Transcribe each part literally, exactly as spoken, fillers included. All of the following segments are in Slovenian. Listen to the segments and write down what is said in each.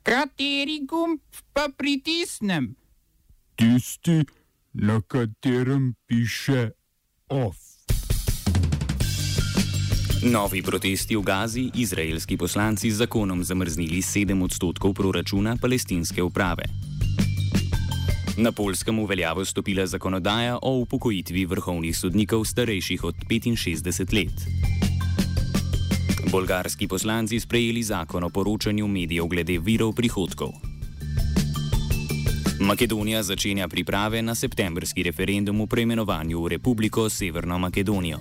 Kateri gumb pa pritisnem? Tisti, na katerem piše OF. Novi protesti v Gazi, izraelski poslanci z zakonom zamrznili sedem odstotkov proračuna palestinske uprave. Na Poljskem v veljavo stopila zakonodaja o upokojitvi vrhovnih sodnikov starejših od petinšestdeset let. Bolgarski poslanci sprejeli zakon o poročanju medijev glede virov prihodkov. Makedonija začenja priprave na septembrski referendum o preimenovanju v Republiko Severno Makedonijo.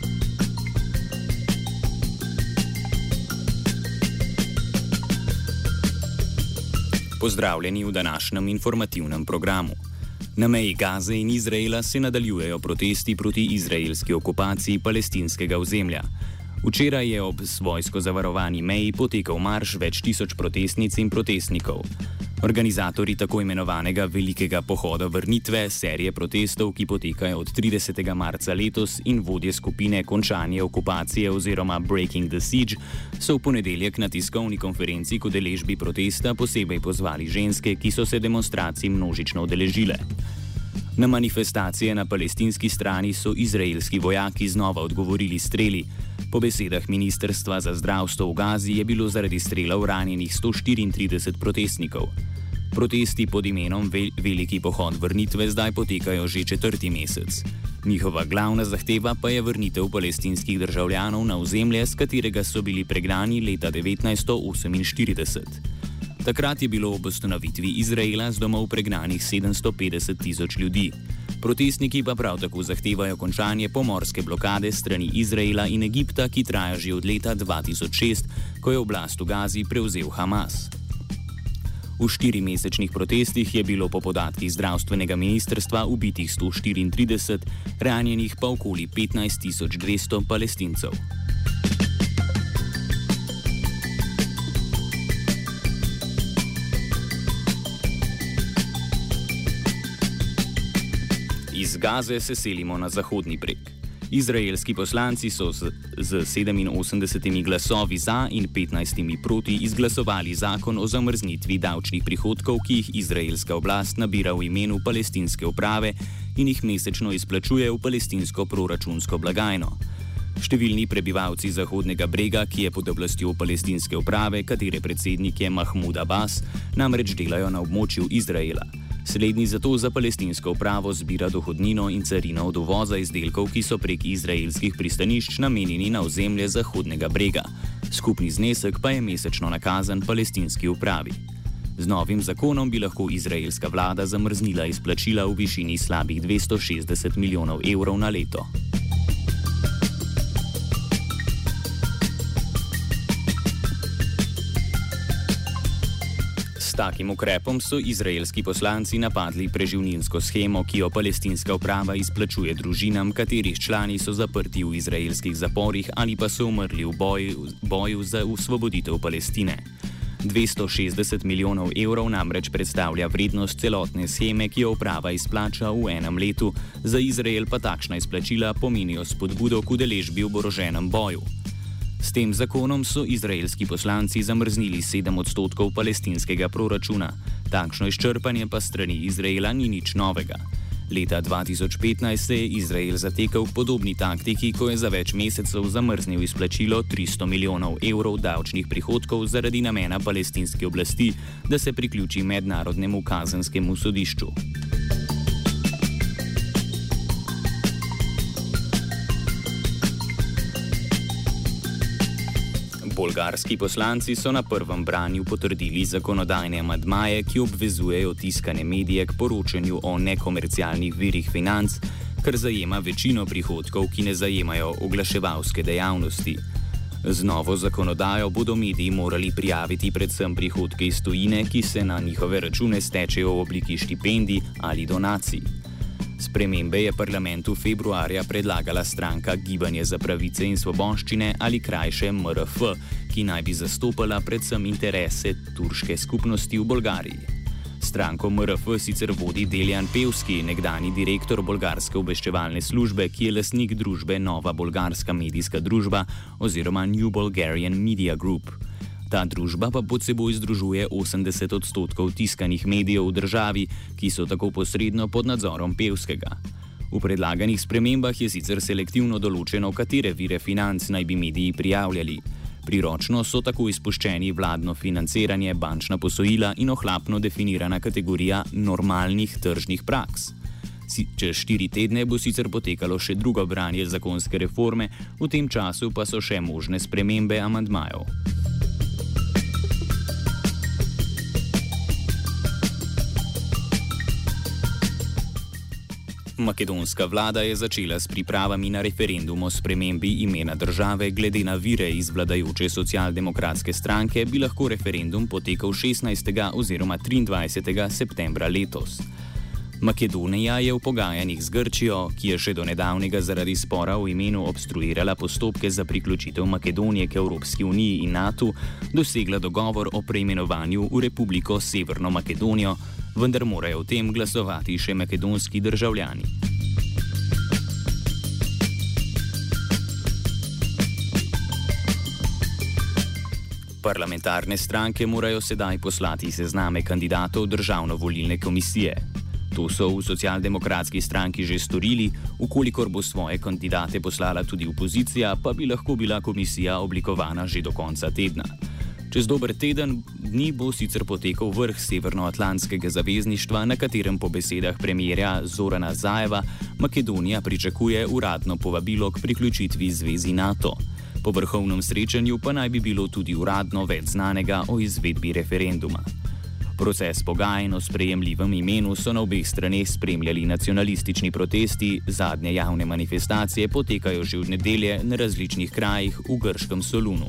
Pozdravljeni v današnjem informativnem programu. Na meji Gaze in Izraela se nadaljujejo protesti proti izraelski okupaciji palestinskega ozemlja. Včeraj je ob vojsko zavarovani meji potekal marš več tisoč protestnic in protestnikov. Organizatorji tako imenovanega Velikega pohoda vrnitve, serije protestov, ki potekajo od tridesetega marca letos, in vodje skupine Končanje okupacije oziroma Breaking the Siege, so v ponedeljek na tiskovni konferenci k udeležbi protesta posebej pozvali ženske, ki so se demonstracij množično udeležile. Na manifestacije na palestinski strani so izraelski vojaki znova odgovorili streli. Po besedah Ministrstva za zdravstvo v Gazi je bilo zaradi strelov ranjenih sto štiriintrideset protestnikov. Protesti pod imenom Veliki pohod vrnitve zdaj potekajo že četrti mesec. Njihova glavna zahteva pa je vrnitev palestinskih državljanov na ozemlje, s katerega so bili pregnani leta devetnajststo oseminštirideset. Takrat je bilo ob ustanovitvi Izraela z domov pregnanih sedemsto petdeset tisoč ljudi. Protestniki pa prav tako zahtevajo končanje pomorske blokade strani Izraela in Egipta, ki traja že od leta dva tisoč šest, ko je oblast v Gazi prevzel Hamas. V štirimesečnih protestih je bilo po podatkih zdravstvenega ministrstva ubitih sto štiriintrideset, ranjenih pa okoli petnajst tisoč dvesto Palestincev. Iz Gaze se selimo na Zahodni breg. Izraelski poslanci so z, z sedeminosemdesetimi glasovi za in petnajstimi proti izglasovali zakon o zamrznitvi davčnih prihodkov, ki jih izraelska oblast nabira v imenu palestinske uprave in jih mesečno izplačuje v palestinsko proračunsko blagajno. Številni prebivalci Zahodnega brega, ki je pod oblastjo palestinske uprave, katere predsednik je Mahmud Abbas, namreč delajo na območju Izraela. Slednji zato za palestinsko upravo zbira dohodnino in carino od uvoza izdelkov, ki so prek izraelskih pristanišč namenjeni na ozemlje Zahodnega brega. Skupni znesek pa je mesečno nakazan palestinski upravi. Z novim zakonom bi lahko izraelska vlada zamrznila izplačila v višini slabih dvesto šestdeset milijonov evrov na leto. S takim ukrepom so izraelski poslanci napadli preživninsko shemo, ki jo palestinska uprava izplačuje družinam, katerih člani so zaprti v izraelskih zaporih ali pa so umrli v boju, boju za osvoboditev Palestine. dvesto šestdeset milijonov evrov namreč predstavlja vrednost celotne sheme, ki jo uprava izplača v enem letu, za Izrael pa takšna izplačila pomenijo spodbudo k udeležbi v oboroženem boju. S tem zakonom so izraelski poslanci zamrznili sedem odstotkov palestinskega proračuna. Takšno izčrpanje pa strani Izraela ni nič novega. Leta dva tisoč petnajst se je Izrael zatekel k podobni taktiki, ko je za več mesecev zamrznil izplačilo tristo milijonov evrov davčnih prihodkov zaradi namena palestinske oblasti, da se priključi mednarodnemu kazenskemu sodišču. Bolgarski poslanci so na prvem branju potrdili zakonodajne amandmaje, ki obvezujejo tiskane medije k poročanju o nekomercialnih virih financ, kar zajema večino prihodkov, ki ne zajemajo oglaševalske dejavnosti. Z novo zakonodajo bodo mediji morali prijaviti predvsem prihodke iz tujine, ki se na njihove račune stečejo v obliki štipendij ali donacij. Spremembe je parlamentu februarja predlagala stranka Gibanje za pravice in svoboščine ali krajše M R F, ki naj bi zastopala predvsem interese turške skupnosti v Bolgariji. Stranko M R F sicer vodi Deljan Pevski, nekdani direktor bolgarske obveščevalne službe, ki je lastnik družbe Nova bolgarska medijska družba oziroma New Bulgarian Media Group. Ta družba pa pod seboj združuje osemdeset odstotkov tiskanih medijev v državi, ki so tako posredno pod nadzorom Pevskega. V predlaganih spremembah je sicer selektivno določeno, katere vire financ naj bi mediji prijavljali. Priročno so tako izpuščeni vladno financiranje, bančna posojila in ohlapno definirana kategorija normalnih tržnih praks. Čez štiri tedne bo sicer potekalo še drugo branje zakonske reforme, v tem času pa so še možne spremembe amandmajev. Makedonska vlada je začela s pripravami na referendum o spremembi imena države. Glede na vire iz vladajoče socialdemokratske stranke bi lahko referendum potekal šestnajstega oziroma triindvajsetega septembra letos. Makedonija je v pogajanjih z Grčijo, ki je še do nedavnega zaradi spora o imenu obstruirala postopke za priključitev Makedonije k Evropski uniji in NATO, dosegla dogovor o preimenovanju v Republiko Severno Makedonijo, vendar morajo o tem glasovati še makedonski državljani. Parlamentarne stranke morajo sedaj poslati sezname kandidatov državno-volilne komisije. To so v socialdemokratski stranki že storili, ukolikor bo svoje kandidate poslala tudi opozicija, pa bi lahko bila komisija oblikovana že do konca tedna. Čez dober teden dni bo sicer potekal vrh Severnoatlantskega zavezništva, na katerem po besedah premierja Zorana Zajeva Makedonija pričakuje uradno povabilo k priključitvi zvezi NATO. Po vrhovnem srečanju pa naj bi bilo tudi uradno več znanega o izvedbi referenduma. Proces pogajanj o sprejemljivem imenu so na obeh straneh spremljali nacionalistični protesti, zadnje javne manifestacije potekajo že v nedelje na različnih krajih v grškem Solunu.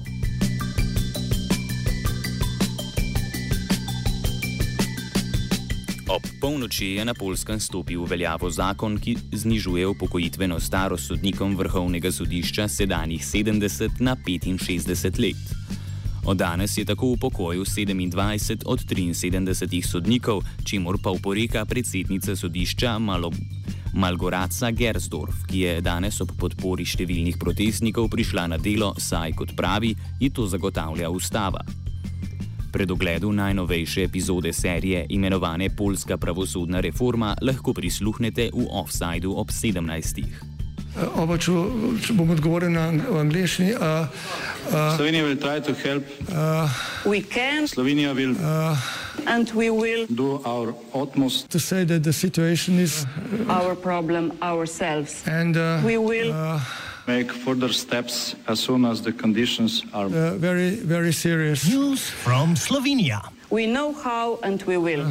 Ob polnoči je na Poljskem stopil v veljavo zakon, ki znižuje upokojitveno starost sodnikom Vrhovnega sodišča sedanjih sedemdeset na petinšestdeset let. Od danes je tako upokojil sedemindvajset od triinsedemdesetih sodnikov, čemur pa oporeka predsednica sodišča Malo, Malgoraca Gersdorf, ki je danes ob podpori številnih protestnikov prišla na delo, saj, kot pravi, ji to zagotavlja ustava. Pred ogledu najnovejše epizode serije imenovane Poljska pravosodna reforma lahko prisluhnete v Offsideu ob sedemnajstih. Oba, če, če bom odgovoril na angliški. Uh, uh, Slovenija will try to help. Uh, we can. Slovenija will. Uh, and we will do our utmost to say that the situation is our problem ourselves. And uh, we will. Uh, make further steps as soon as the conditions are uh, very, very serious. News from Slovenia. We know how and we will.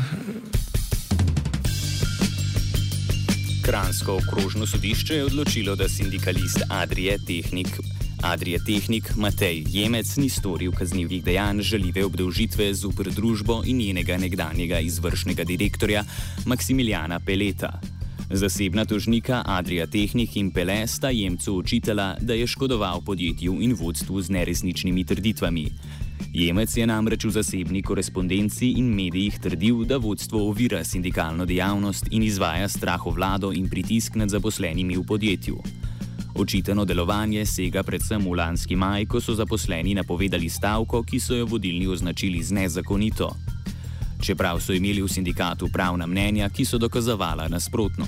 Kranjsko okrožno sodišče je odločilo, da sindikalist Adrie Tehnik, Adrie Tehnik Matej Jemec ni storil kaznivih dejanj žaljive obdolžitve zoper družbo in njenega nekdanjega izvršnega direktorja Maksimiljana Peleta. Zasebna tožnika Adria Tehnik in Pele sta Jemcu očitala, da je škodoval podjetju in vodstvu z neresničnimi trditvami. Jemec je namreč v zasebni korespondenci in medijih trdil, da vodstvo ovira sindikalno dejavnost in izvaja strahovlado in pritisk nad zaposlenimi v podjetju. Očitano delovanje sega predvsem v lanski maj, ko so zaposleni napovedali stavko, ki so jo vodilni označili z nezakonito. Čeprav so imeli v sindikatu pravna mnenja, ki so dokazovala nasprotno.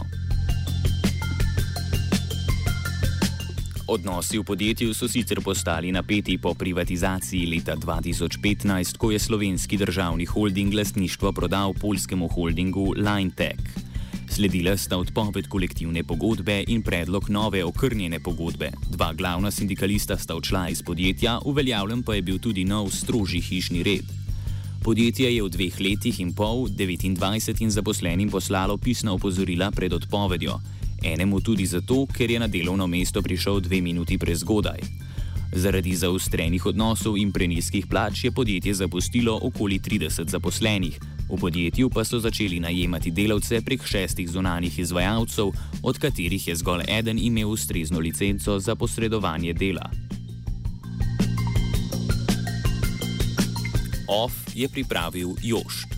Odnosi v podjetju so sicer postali napeti po privatizaciji leta dva tisoč petnajst, ko je slovenski državni holding lastništvo prodal poljskemu holdingu Linetech. Sledila sta odpoved kolektivne pogodbe in predlog nove okrnjene pogodbe. Dva glavna sindikalista sta odšla iz podjetja, uveljavljen pa je bil tudi nov strožji hišni red. Podjetje je v dveh letih in pol devetindvajsetim zaposlenim poslalo pisna opozorila pred odpovedjo. Enemu tudi zato, ker je na delovno mesto prišel dve minuti prezgodaj. Zaradi zaostrenih odnosov in prenizkih plač je podjetje zapustilo okoli trideset zaposlenih. V podjetju pa so začeli najemati delavce prek šestih zunanjih izvajalcev, od katerih je zgolj eden imel ustrezno licenco za posredovanje dela. Off je pripravil Jošt.